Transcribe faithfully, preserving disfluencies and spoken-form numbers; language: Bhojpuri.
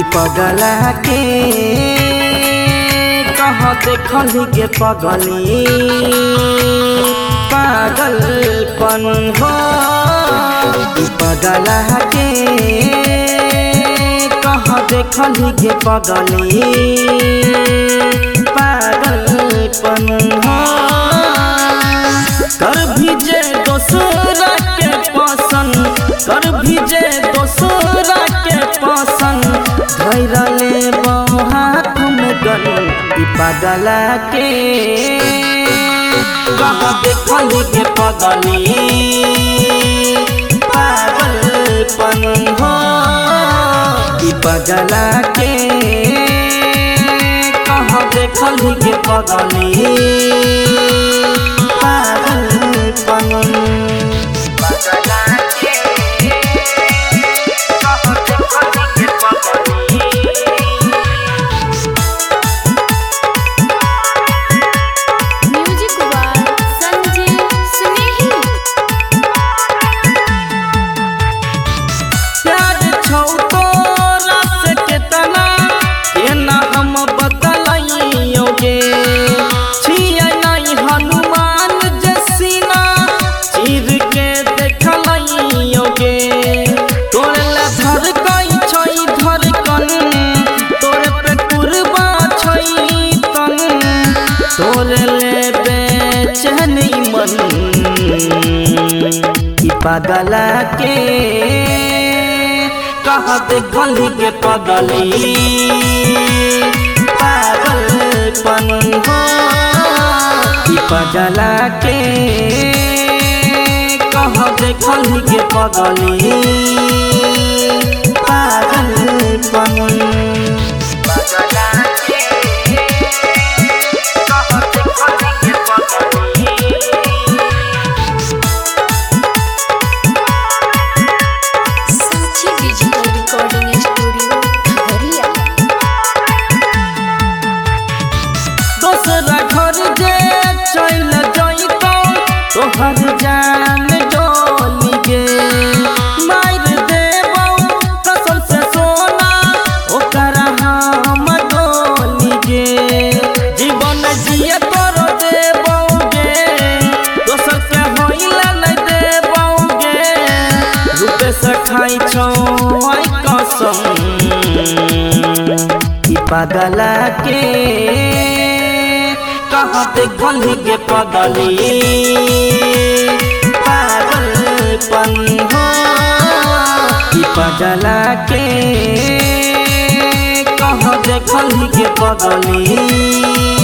पगला के कहाँ देखली के पगली पागलपन हो। पगला के कहाँ देखली के पगली पागलपन हो। कर भीजे दोसरा के पसंद कर भीजे दोसरा के पसंद धैरले हाथ में गन। पगला के कहाँ देखली के पगली पागलपन हो। पगला के कहाँ देखली के पगली पागलपन। पगला के कहाँ देखली के पगली म्यूजिक बाय संजय स्नेही। प्यार छौ तोरा से केतना केना हम बतलाइयोगे। छियै नहीं हनुमान जसीना चीर के देखलाइयोगे। तोरे ला धड़कई छै धड़कन तोरे पे कुर्बा छै तन। तोरे ले बेचैनी मन। पगला के कहाँ देखली के पगली पागलपन हो। पगला के कहाँ देखली के पगली पागलपन। पगला के कहाँ देखली के पगली Sakshi digital recording studio Khagaria. दोसरा घर जे चल जइतौ तोहर जान डोली गे। मार देबौ कसम से सोना ओकरा हम गोली गे। जीवन जिए तोर देबौ गे दोसर के होइला नहीं देबौ गे। रूपे से खाई छौ आई कसम। पगला के कहाँ देखली के पगली पागलपन हो। पगला के कहाँ देखली के पगली